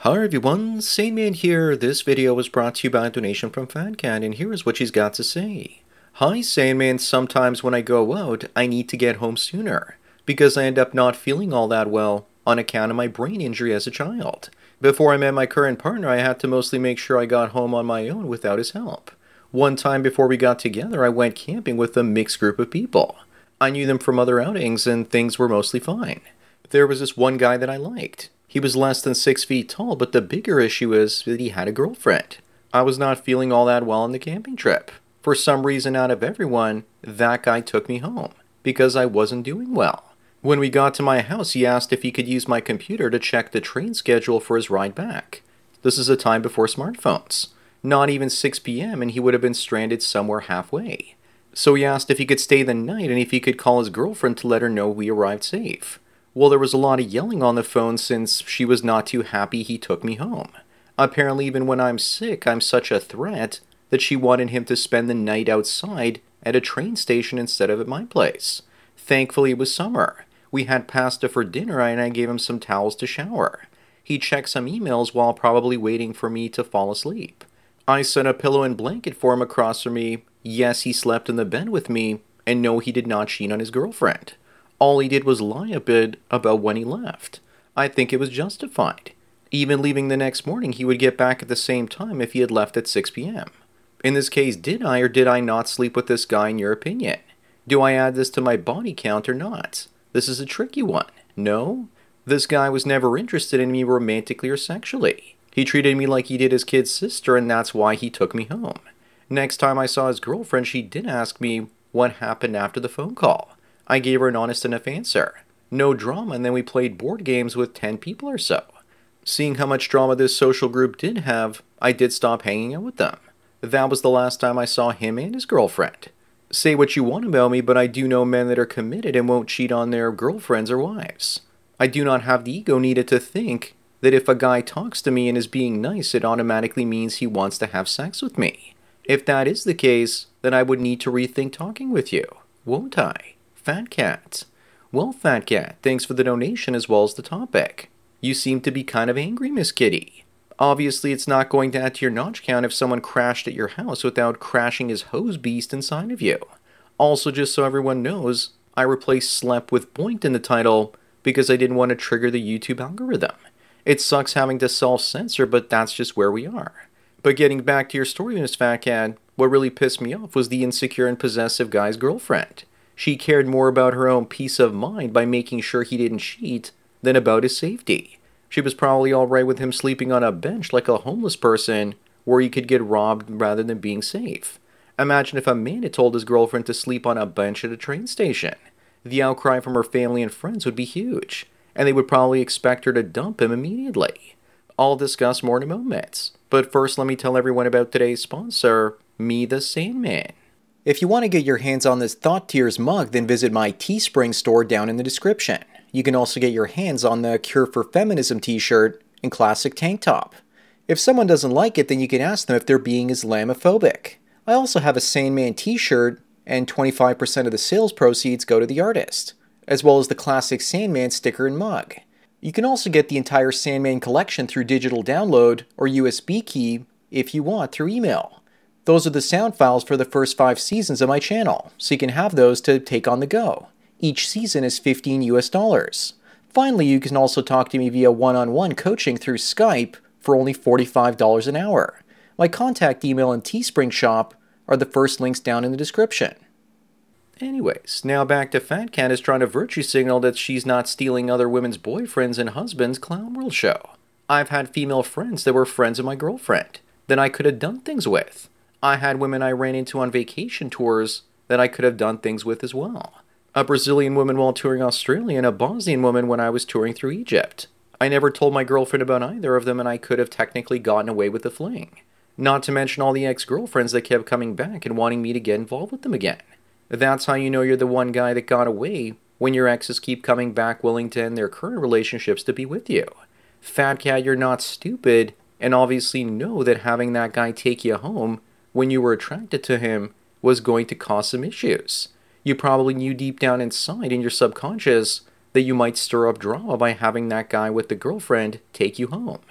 Hi everyone, Sandman here. This video was brought to you by a donation from FanCat, and here is what she's got to say. Hi Sandman, sometimes when I go out, I need to get home sooner, because I end up not feeling all that well on account of my brain injury as a child. Before I met my current partner, I had to mostly make sure I got home on my own without his help. One time before we got together, I went camping with a mixed group of people. I knew them from other outings and things were mostly fine. There was this one guy that I liked. He was less than 6 feet tall, but the bigger issue is that he had a girlfriend. I was not feeling all that well on the camping trip. For some reason out of everyone, that guy took me home, because I wasn't doing well. When we got to my house, he asked if he could use my computer to check the train schedule for his ride back. This is a time before smartphones. Not even 6 p.m. and he would have been stranded somewhere halfway. So he asked if he could stay the night and if he could call his girlfriend to let her know we arrived safe. Well, there was a lot of yelling on the phone since she was not too happy he took me home. Apparently, even when I'm sick, I'm such a threat that she wanted him to spend the night outside at a train station instead of at my place. Thankfully, it was summer. We had pasta for dinner and I gave him some towels to shower. He checked some emails while probably waiting for me to fall asleep. I set a pillow and blanket for him across from me. Yes, he slept in the bed with me, and no, he did not cheat on his girlfriend. All he did was lie a bit about when he left. I think it was justified. Even leaving the next morning, he would get back at the same time if he had left at 6 p.m. In this case, did I or did I not sleep with this guy in your opinion? Do I add this to my body count or not? This is a tricky one. No? This guy was never interested in me romantically or sexually. He treated me like he did his kid's sister, and that's why he took me home. Next time I saw his girlfriend, she did ask me what happened after the phone call. I gave her an honest enough answer. No drama, and then we played board games with 10 people or so. Seeing how much drama this social group did have, I did stop hanging out with them. That was the last time I saw him and his girlfriend. Say what you want about me, but I do know men that are committed and won't cheat on their girlfriends or wives. I do not have the ego needed to think that if a guy talks to me and is being nice, it automatically means he wants to have sex with me. If that is the case, then I would need to rethink talking with you, won't I? Fat Cat. Well, Fat Cat, thanks for the donation as well as the topic. You seem to be kind of angry, Miss Kitty. Obviously, it's not going to add to your notch count if someone crashed at your house without crashing his hose beast inside of you. Also, just so everyone knows, I replaced slept with boinked in the title because I didn't want to trigger the YouTube algorithm. It sucks having to self-censor, but that's just where we are. But getting back to your story, Miss Fat Cat, what really pissed me off was the insecure and possessive guy's girlfriend. She cared more about her own peace of mind by making sure he didn't cheat than about his safety. She was probably alright with him sleeping on a bench like a homeless person where he could get robbed rather than being safe. Imagine if a man had told his girlfriend to sleep on a bench at a train station. The outcry from her family and friends would be huge, and they would probably expect her to dump him immediately. I'll discuss more in a moment, but first let me tell everyone about today's sponsor, Me the Sandman. If you want to get your hands on this Thought Tears mug, then visit my Teespring store down in the description. You can also get your hands on the Cure for Feminism t-shirt and classic tank top. If someone doesn't like it, then you can ask them if they're being Islamophobic. I also have a Sandman t-shirt, and 25% of the sales proceeds go to the artist, as well as the classic Sandman sticker and mug. You can also get the entire Sandman collection through digital download or USB key if you want through email. Those are the sound files for the first 5 seasons of my channel, so you can have those to take on the go. Each season is $15 US. Finally, you can also talk to me via one-on-one coaching through Skype for only $45 an hour. My contact email and Teespring shop are the first links down in the description. Anyways, now back to Fat Cat is trying to virtue signal that she's not stealing other women's boyfriends and husbands' Clown World show. I've had female friends that were friends of my girlfriend that I could have done things with. I had women I ran into on vacation tours that I could have done things with as well. A Brazilian woman while touring Australia and a Bosnian woman when I was touring through Egypt. I never told my girlfriend about either of them and I could have technically gotten away with the fling. Not to mention all the ex-girlfriends that kept coming back and wanting me to get involved with them again. That's how you know you're the one guy that got away, when your exes keep coming back willing to end their current relationships to be with you. Fat Cat, you're not stupid, and obviously know that having that guy take you home when you were attracted to him was going to cause some issues. You probably knew deep down inside in your subconscious that you might stir up drama by having that guy with the girlfriend take you home.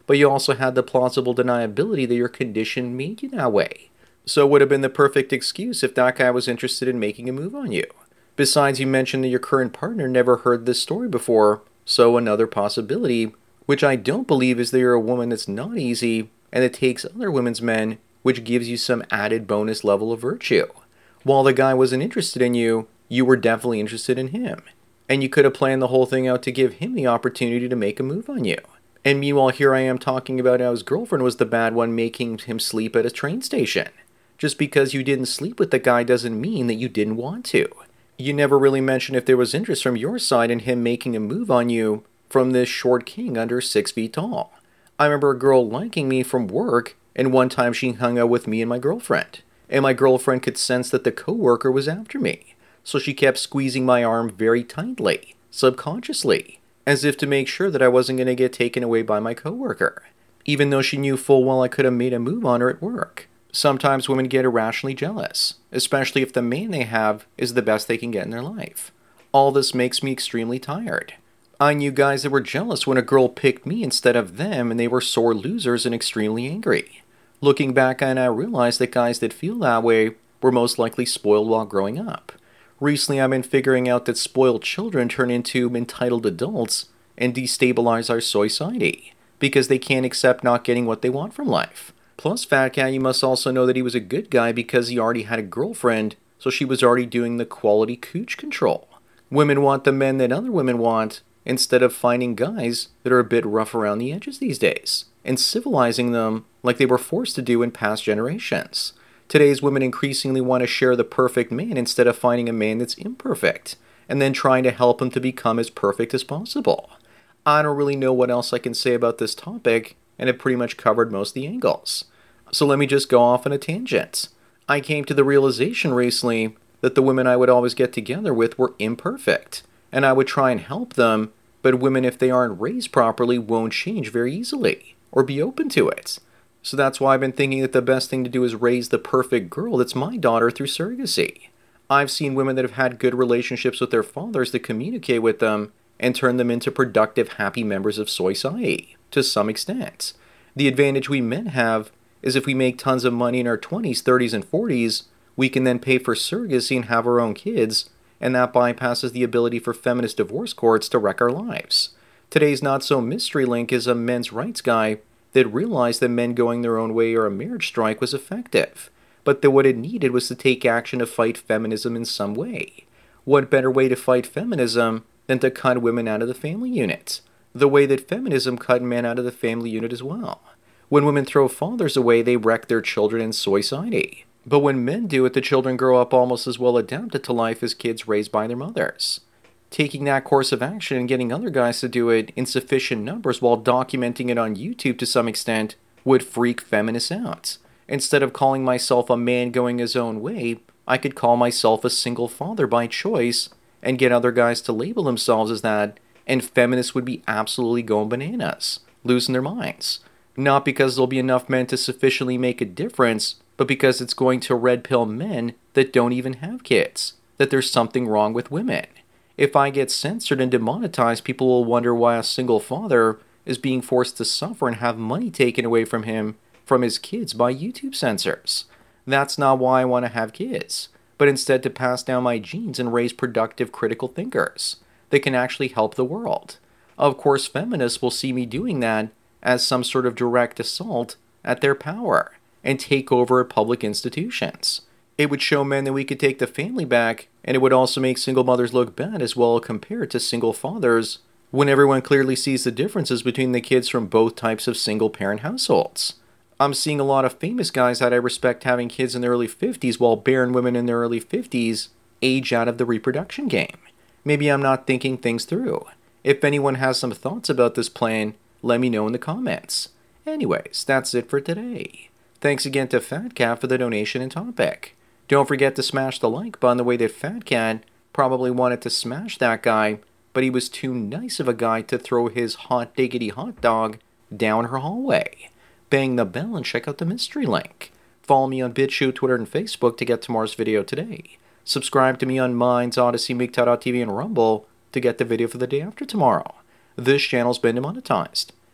but you also had the plausible deniability that your condition made you that way. So it would have been the perfect excuse if that guy was interested in making a move on you. Besides, you mentioned that your current partner never heard this story before, so another possibility, which I don't believe, is that you're a woman that's not easy and that takes other women's men, which gives you some added bonus level of virtue. While the guy wasn't interested in you, you were definitely interested in him. And you could have planned the whole thing out to give him the opportunity to make a move on you. And meanwhile, here I am talking about how his girlfriend was the bad one making him sleep at a train station. Just because you didn't sleep with the guy doesn't mean that you didn't want to. You never really mentioned if there was interest from your side in him making a move on you from this short king under 6 feet tall. I remember a girl liking me from work, and one time she hung out with me and my girlfriend. And my girlfriend could sense that the coworker was after me, so she kept squeezing my arm very tightly, subconsciously, as if to make sure that I wasn't going to get taken away by my coworker, even though she knew full well I could have made a move on her at work. Sometimes women get irrationally jealous, especially if the man they have is the best they can get in their life. All this makes me extremely tired. I knew guys that were jealous when a girl picked me instead of them, and they were sore losers and extremely angry. Looking back, I now realize that guys that feel that way were most likely spoiled while growing up. Recently, I've been figuring out that spoiled children turn into entitled adults and destabilize our society because they can't accept not getting what they want from life. Plus, Fat Cat, you must also know that he was a good guy because he already had a girlfriend, so she was already doing the quality cooch control. Women want the men that other women want, instead of finding guys that are a bit rough around the edges these days, and civilizing them like they were forced to do in past generations. Today's women increasingly want to share the perfect man instead of finding a man that's imperfect, and then trying to help him to become as perfect as possible. I don't really know what else I can say about this topic, and it pretty much covered most of the angles. So let me just go off on a tangent. I came to the realization recently that the women I would always get together with were imperfect, and I would try and help them, but women, if they aren't raised properly, won't change very easily, or be open to it. So that's why I've been thinking that the best thing to do is raise the perfect girl that's my daughter through surrogacy. I've seen women that have had good relationships with their fathers that communicate with them and turn them into productive, happy members of society, to some extent. The advantage we men have is if we make tons of money in our 20s, 30s, and 40s, we can then pay for surrogacy and have our own kids, and that bypasses the ability for feminist divorce courts to wreck our lives. Today's not-so-mystery link is a men's rights guy that realized that men going their own way or a marriage strike was effective, but that what it needed was to take action to fight feminism in some way. What better way to fight feminism than to cut women out of the family unit, the way that feminism cut men out of the family unit as well. When women throw fathers away, they wreck their children in society. But when men do it, the children grow up almost as well adapted to life as kids raised by their mothers. Taking that course of action and getting other guys to do it in sufficient numbers while documenting it on YouTube to some extent would freak feminists out. Instead of calling myself a man going his own way, I could call myself a single father by choice and get other guys to label themselves as that, and feminists would be absolutely going bananas, losing their minds. Not because there'll be enough men to sufficiently make a difference, but because it's going to red pill men that don't even have kids, that there's something wrong with women. If I get censored and demonetized, people will wonder why a single father is being forced to suffer and have money taken away from him from his kids by YouTube censors. That's not why I want to have kids, but instead to pass down my genes and raise productive critical thinkers that can actually help the world. Of course, feminists will see me doing that as some sort of direct assault at their power and take over public institutions. It would show men that we could take the family back, and it would also make single mothers look bad as well compared to single fathers, when everyone clearly sees the differences between the kids from both types of single-parent households. I'm seeing a lot of famous guys that I respect having kids in their early 50s, while barren women in their early 50s age out of the reproduction game. Maybe I'm not thinking things through. If anyone has some thoughts about this plan, let me know in the comments. Anyways, that's it for today. Thanks again to Fat Cat for the donation and topic. Don't forget to smash the like button the way that Fat Cat probably wanted to smash that guy, but he was too nice of a guy to throw his hot diggity hot dog down her hallway. Bang the bell and check out the mystery link. Follow me on BitChute, Twitter, and Facebook to get tomorrow's video today. Subscribe to me on Minds, Odyssey, MGTOW.tv, and Rumble to get the video for the day after tomorrow. This channel's been demonetized.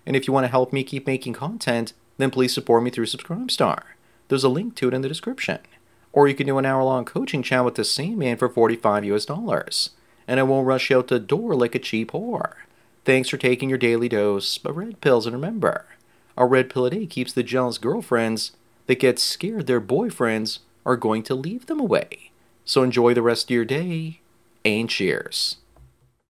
And if you want to help me keep making content, then please support me through Subscribestar. There's a link to it in the description. Or you can do an hour-long coaching chat with the Sandman for $45 US. And I won't rush you out the door like a cheap whore. Thanks for taking your daily dose of red pills, and remember, a red pill a day keeps the jealous girlfriends that get scared their boyfriends are going to leave them away. So enjoy the rest of your day, and cheers.